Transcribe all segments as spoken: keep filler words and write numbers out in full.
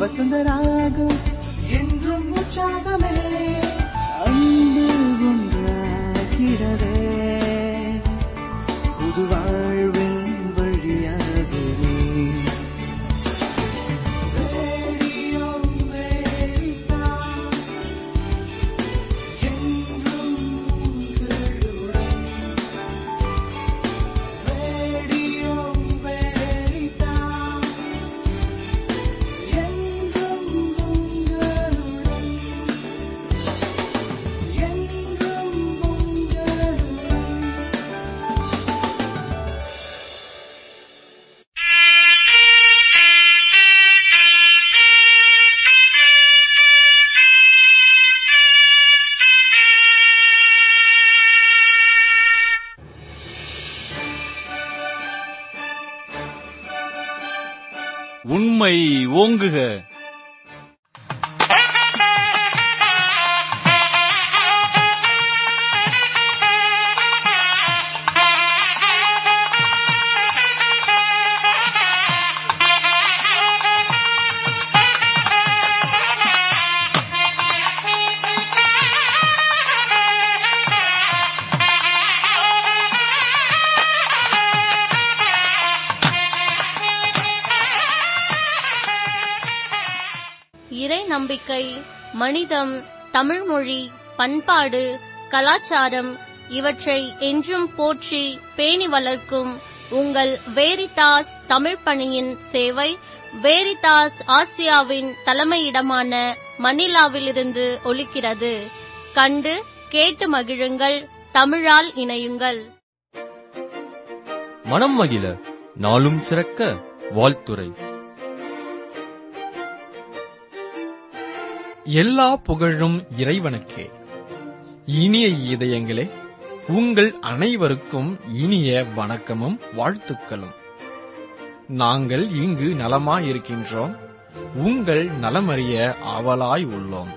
வசந்தராகம் என்றும் உற்சாகமே அன்பு ஒன்றாகிடவே புது வாழ்வின் வழியாகவே ரேடியோ அமெரிக்கா என்றும் உங்களுடன். ரேடியோ அமெரிக்கா என்றும் உங்களுடன். என்றும் உங்களுடன். உண்மை ஓங்குக. இறை நம்பிக்கை, மனிதம், தமிழ்மொழி, பண்பாடு, கலாச்சாரம் இவற்றை என்றும் போற்றி பேணி வளர்க்கும் உங்கள் வேரிதாஸ் தமிழ் பணியின் சேவை வேரிதாஸ் ஆசியாவின் தலைமையிடமான மணிலாவிலிருந்து ஒலிக்கிறது. கண்டு கேட்டு மகிழுங்கள். தமிழால் இணையுங்கள். மனம் மகிழ நாளும் சிறக்க வாழ்த்துரை. எல்லா புகழும் இறைவனுக்கே. இனிய இதயங்களே, உங்கள் அனைவருக்கும் இனிய வணக்கமும் வாழ்த்துக்களும். நாங்கள் இங்கு நலமாயிருக்கின்றோம். உங்கள் நலமறிய ஆவலாய் உள்ளோம்.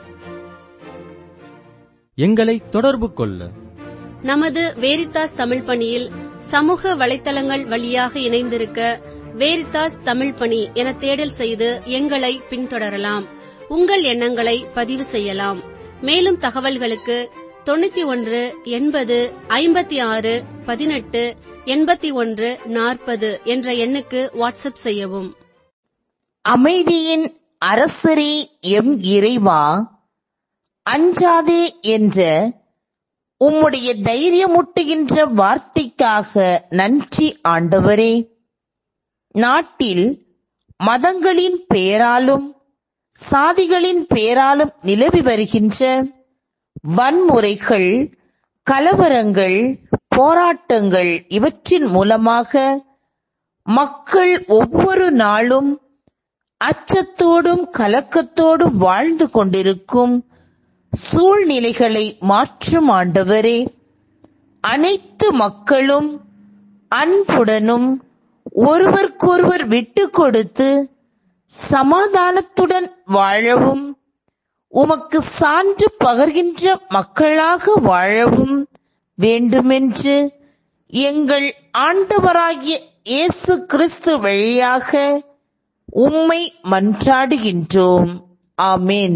எங்களை தொடர்பு கொள்ள நமது வேரிதாஸ் தமிழ் பணியில் சமூக வலைத்தளங்கள் வழியாக இணைந்திருக்க வேரிதாஸ் தமிழ் பணி என தேடல் செய்து எங்களை பின்தொடரலாம். உங்கள் எண்ணங்களை பதிவு செய்யலாம். மேலும் தகவல்களுக்கு தொண்ணூத்தி ஒன்று எண்பது ஐம்பத்தி ஆறு பதினெட்டு எண்பத்தி ஒன்று நாற்பது என்ற எண்ணுக்கு வாட்ஸ்அப் செய்யவும். அமைதியின் அரசரே எம் இறைவா, அஞ்சாதே என்ற உம்முடைய தைரியமூட்டுகின்ற வார்த்தைக்காக நன்றி ஆண்டவரே. நாட்டில் மதங்களின் பெயராலும் சாதிகளின் பெயராலும் நிலவி வருகின்ற வன்முறைகள், கலவரங்கள், போராட்டங்கள் இவற்றின் மூலமாக மக்கள் ஒவ்வொரு நாளும் அச்சத்தோடும் கலக்கத்தோடும் வாழ்ந்து கொண்டிருக்கும் சூழ்நிலைகளை மாற்றும் ஆண்டவரே. அனைத்து மக்களும் அன்புடனும் ஒருவருக்கொருவர் விட்டு கொடுத்து சமாதானத்துடன் வாழவும், உமக்கு சான்று பகர்கின்ற மக்களாக வாழவும் வேண்டுமென்று எங்கள் ஆண்டவராகிய இயேசு கிறிஸ்து வழியாக உம்மை மன்றாடுகின்றோம். ஆமென்.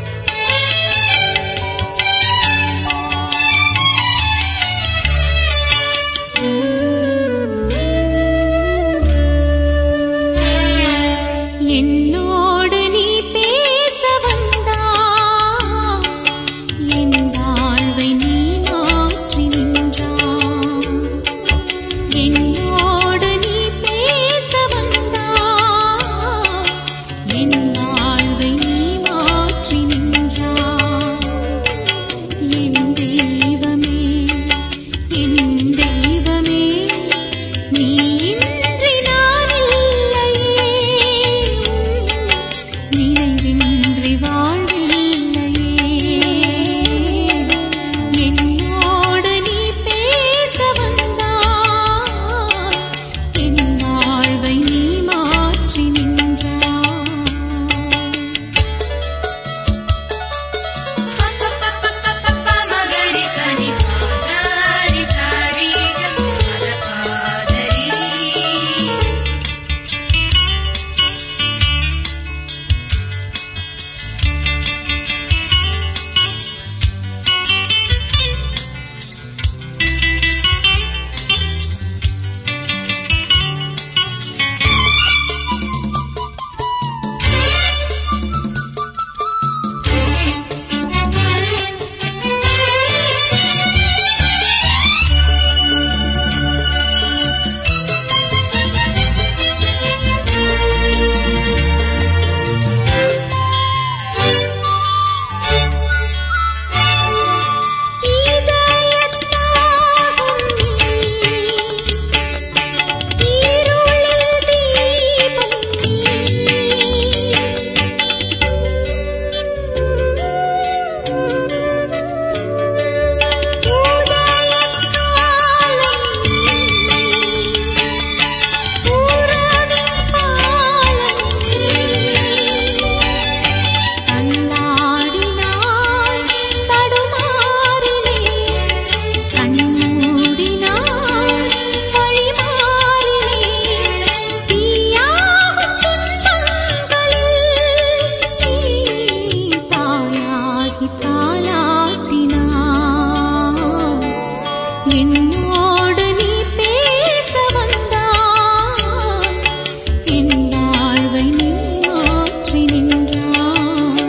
என்னோடு நீ பேச வந்தாய், என் வாழ்வை நீ மாற்றி நின்றாய்.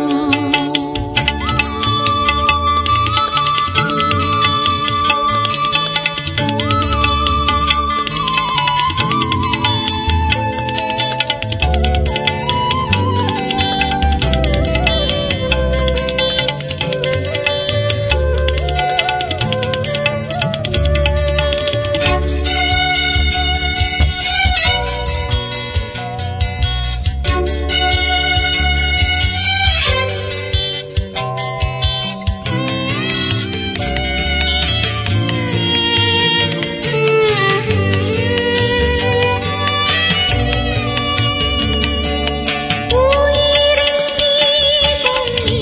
உயிரின் கீதம் நீ,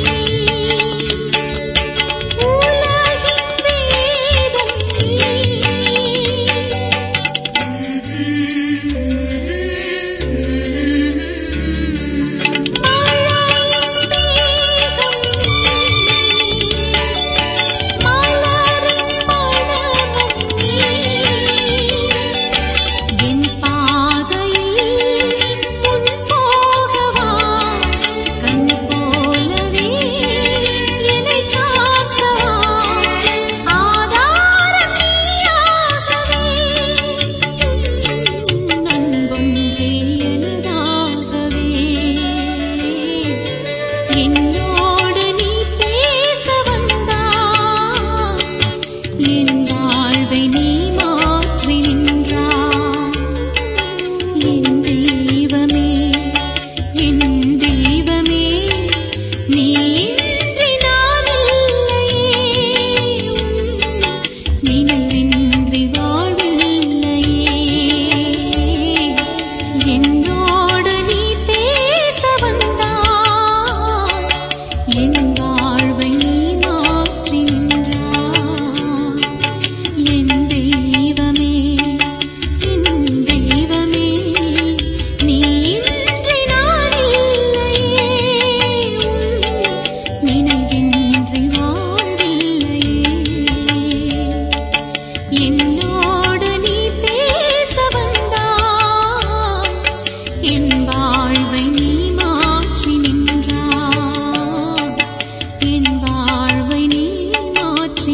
உலகின் வேதம் நீ. மழையின் மேகம் நீ, மலரின் மணமும் நீ. என் பாதையில் உன் போகவா, கண் போலவே என்னை காக்கவா, ஆதாரம் நீயாகவே, அன்பொன்றே எனதாகவே. என்னோடு நீ பேச வந்தாய், என் வாழ்வை நீ மாற்றி நின்றாய். என் தெய்வமே, என் தெய்வமே, நீ இன்றி நான் இல்லையே, உன் நினைவின்றி வாழ்வில்லையே. என்னோடு நீ பேச வந்தாய், என் வாழ்வை நீ மாற்றி நின்றாய். என் தெய்வமே, என் தெய்வமே, நீ இன்றி நான் இல்லையே, உன் நினைவின்றி வாழ்வில்லையே. என்னோடு நீ பேச வந்தாய், என் வாழ்வை நீ மாற்றி நின்றாய். என் வாழ்வை நீ மாற்றி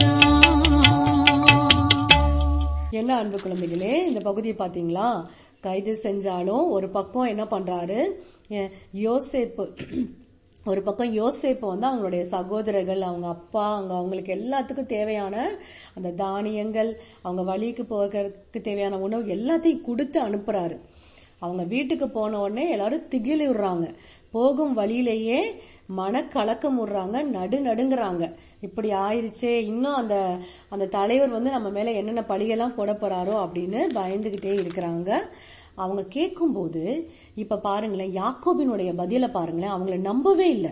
நின்றாய். என்ன அன்பு குழந்தைகளே, இந்த பகுதியை பாத்தீங்களா? கைது செஞ்சாலும் ஒரு பக்கம் என்ன பண்றாரு, எ- யோசேப்பு ஒரு பக்கம் யோசேப்பு வந்து அவங்களுடைய சகோதரர்கள், அவங்க அப்பா, அவங்க அவங்களுக்கு எல்லாத்துக்கும் தேவையான அந்த தானியங்கள், அவங்க வழிக்கு போகிறதுக்கு தேவையான உணவு எல்லாத்தையும் கொடுத்து அனுப்புறாரு. அவங்க வீட்டுக்கு போன உடனே எல்லாரும் திகிலுறாங்க. போகும் வழியிலேயே மனக்கலக்கம் விடுறாங்க, நடு நடுங்குறாங்க. இப்படி ஆயிருச்சே, இன்னும் அந்த அந்த தலைவர் வந்து நம்ம மேல என்னென்ன பழியெல்லாம் போட போறாரோ அப்படின்னு பயந்துகிட்டே இருக்கிறாங்க. அவங்க கேட்கும்போது இப்ப பாருங்களேன், யாக்கோபினுடைய பதில பாருங்களேன், அவங்கள நம்பவே இல்லை.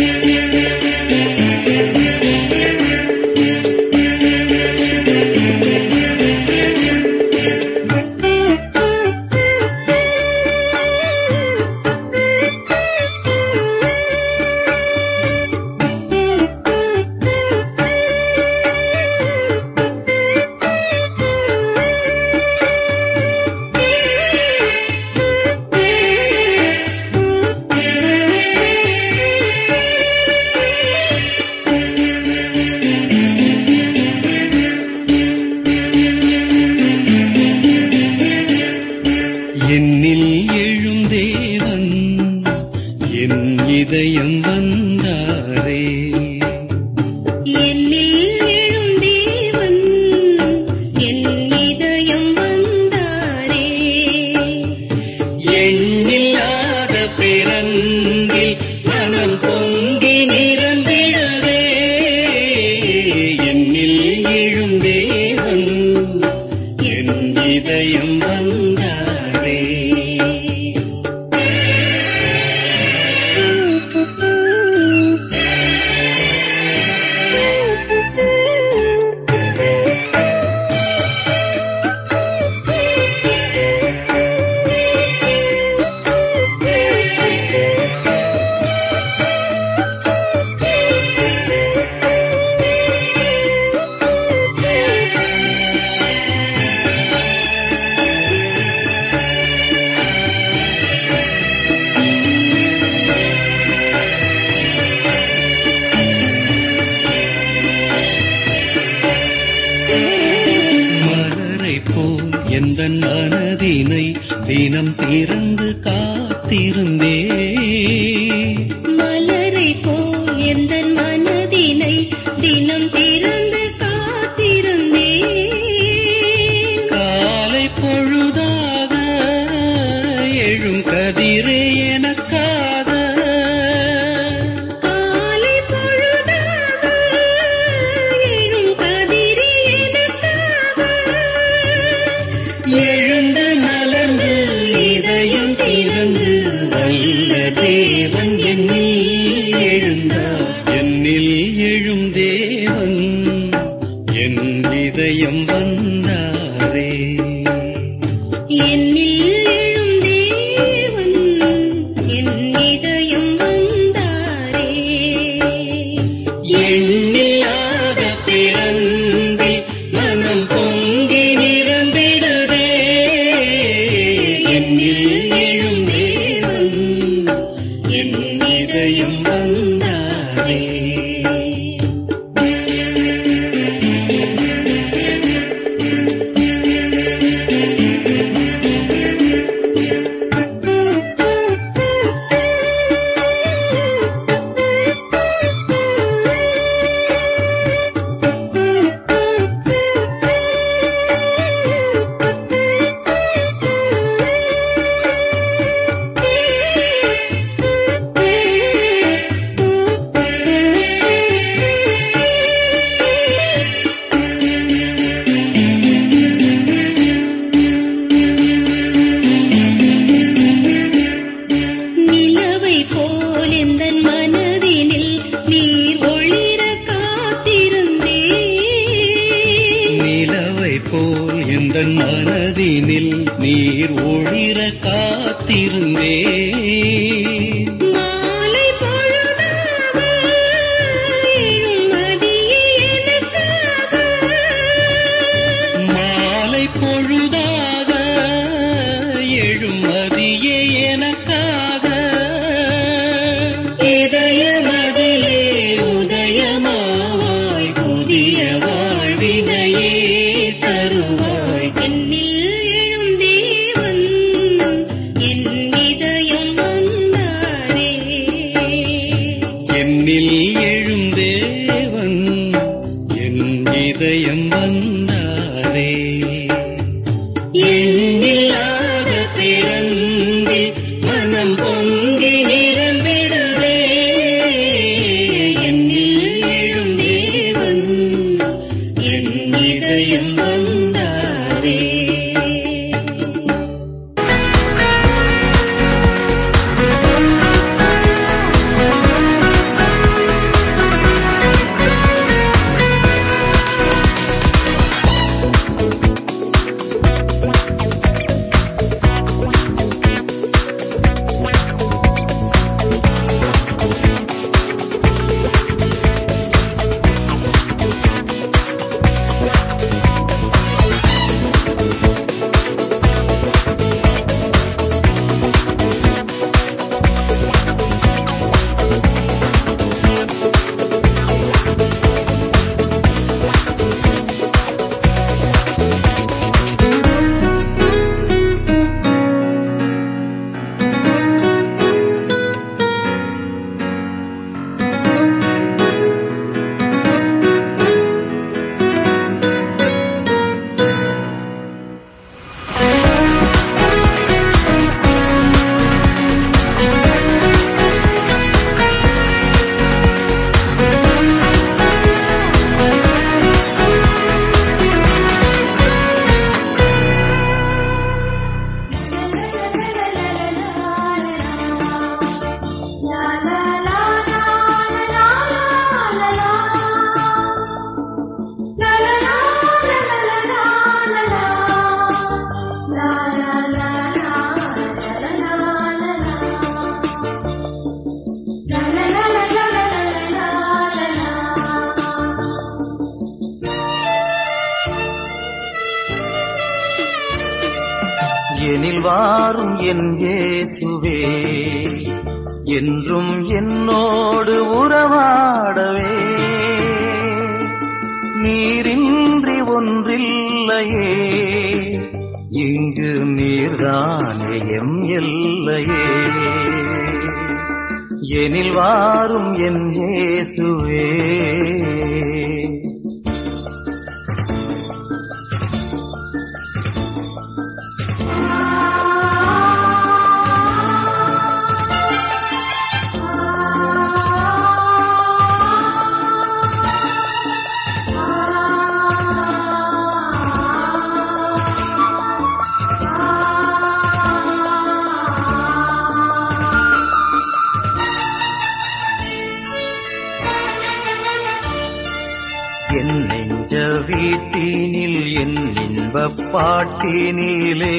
என்னில் எழுந்தேவன் என் இதயம் வந்தாரே. என்னில் எழும் தேவன் என் இதயம் வந்தாரே. எண்ணில்லாத பிறங்கில் மனம் பொங்கி நிரம்பிடவே. என்னில் எழுந்தேவன் என் இதயம் வந்தாரே. மலரை போல் எந்தன் மனதினை தினம் திறந்து காத்திருந்தே மலரை போல் எந்தன் மனதினை தினம் திறந்து காத்திருந்தே காலை பொழுதாக எழும் கதிரே எனக்காக காலை பொழுதாக எழும் கதிரே எனக்காக எழுந்து மலர்ந்து இதயம் திறந்து வல்ல தேவன் என்னில் எழுந்தார். என்னில் எழும் தேவன் என் இதயம் வந்தாரே. என்னில் எழும் தேவன் என் இதயம் வந்தாரே. எண்ணில்லாத பிறந்தில் மனம் பொங்கி நிரம்பிடுதே. என்னில் எழும் தேவன் என் இதயம் வந்தாரே. நிலவை போல் எந்தன் மனதினில் நீர் ஒளிர காத்திருந்தே நிலவை போல் எந்தன் மனதினில் நீர் ஒளிர காத்திருந்தே. மாலை பொழுதாக எழும் மதியே எனக்காக மாலை பொழுதாக எழும் மதியே எனக்காக இதயமதிலே உதயமாவாய் புதிய வாழ்வினையே தருவாய். என்னில் எழும் தேவன் என் இதயம் வந்தாரே. என்னில் எழும் தேவன் என் இதயம் வந்தாரே. எண்ணில்லாத பிறந்தில் மனம் பொங்கி நிரம்பிடுதே. என்னில் எழும் தேவன் என் இதயம் வந்தாரே. எனில் வாரும் என் இயேசுவே, என்றும் என்னோடு உறவாடவே. நீரின்றி ஒன்றில்லையே, இங்கு நீர்தானே எம் எல்லையே. எனில் வாரும் என் இயேசுவே. என் நெஞ்ச வீட்டினில் என் இன்பப் பாட்டினிலே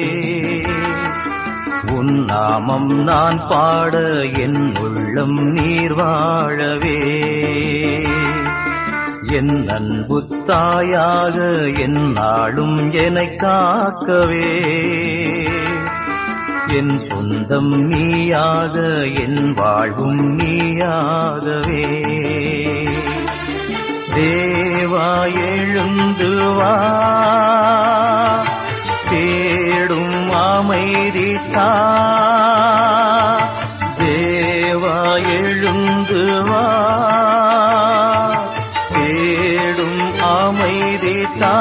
உன் நாமம் நான் பாட என் உள்ளம் நீர் வாழவே. என் அன்பு தாயாக என் நாளும் என்னைக் காக்கவே. என் சொந்தம் நீயாக என் வாழ்வும் நீயாகவே. தேவா எழுந்து வா, தேடும் அமைதி தா. தேவா எழுந்து வா, தேடும் அமைதி தா.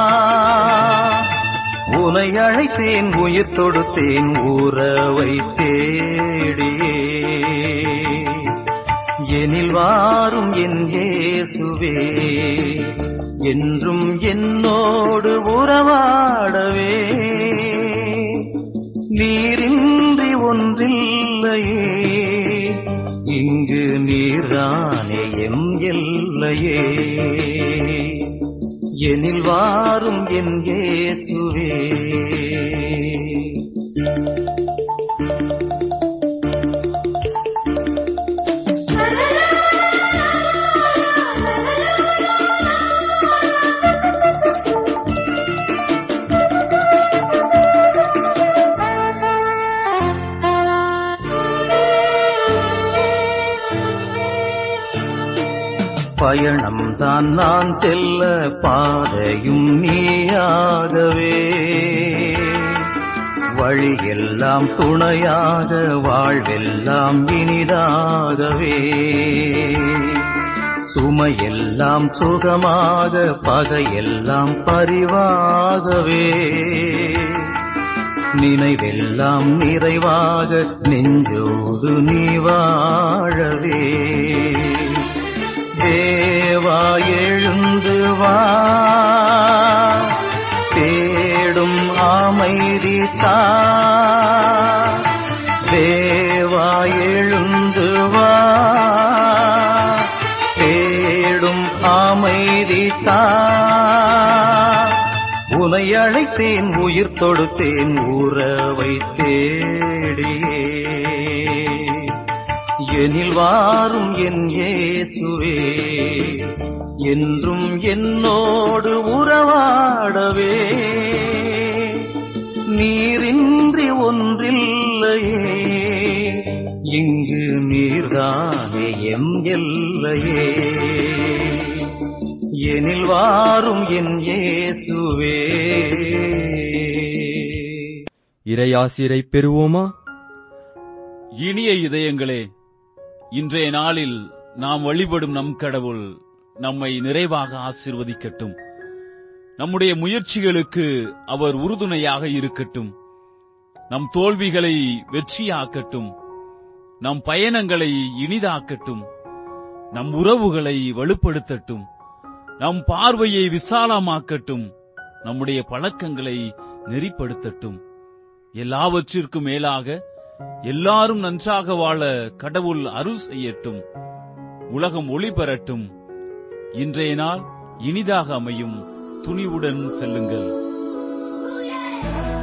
உனை அழைத்தேன் உயிர் தொடுத்தேன் உறவை தேடியே. எனில் வாரும் என் இயேசுவே, என்றும் என்னோடு உறவாடவே. நீரின்றி ஒன்றில்லையே, இங்கு நீர்தானே எம் எல்லையே. எனில் வாரும் என் இயேசுவே. பயணம் தான் நான் செல்ல பாதையும் நீயாகவே. வழியெல்லாம் துணையாக வாழ்வெல்லாம் இனிதாகவே. சுமையெல்லாம் சுகமாக பகையெல்லாம் பரிவாகவே. நினைவெல்லாம் நிறைவாக நெஞ்சோடு நீ வாழவே. தேவா எழுந்து வா, தேடும் அமைதி தா. தேவா எழுந்து வா, தேடும் அமைதி தா. உனை அழைத்தேன் உயிர் தொடுத்தேன் உறவை தேடியே. எனில் வாரும் என் இயேசுவே, என்றும் என்னோடு உறவாடவே. நீரின்றி ஒன்றில்லையே, இங்கு நீர்தானே எம் எல்லையே. எனில் வாரும் என் இயேசுவே. இறையாசிரை பெறுவோமா? இனிய இதயங்களே, இன்றைய நாளில் நாம் வழிபடும் நம் கடவுள் நம்மை நிறைவாக ஆசீர்வதிக்கட்டும். நம்முடைய முயற்சிகளுக்கு அவர் உறுதுணையாக இருக்கட்டும். நம் தோல்விகளை வெற்றியாக்கட்டும். நம் பயணங்களை இனிதாக்கட்டும். நம் உறவுகளை வலுப்படுத்தட்டும். நம் பார்வையை விசாலமாக்கட்டும். நம்முடைய பழக்கங்களை நெறிப்படுத்தட்டும். எல்லாவற்றிற்கும் மேலாக எல்லாரும் நன்றாக வாழ கடவுள் அருள் செய்யட்டும். உலகம் ஒளி பெறட்டும். இன்றைய நாள் இனிதாக அமையும். துணிவுடன் செல்லுங்கள்.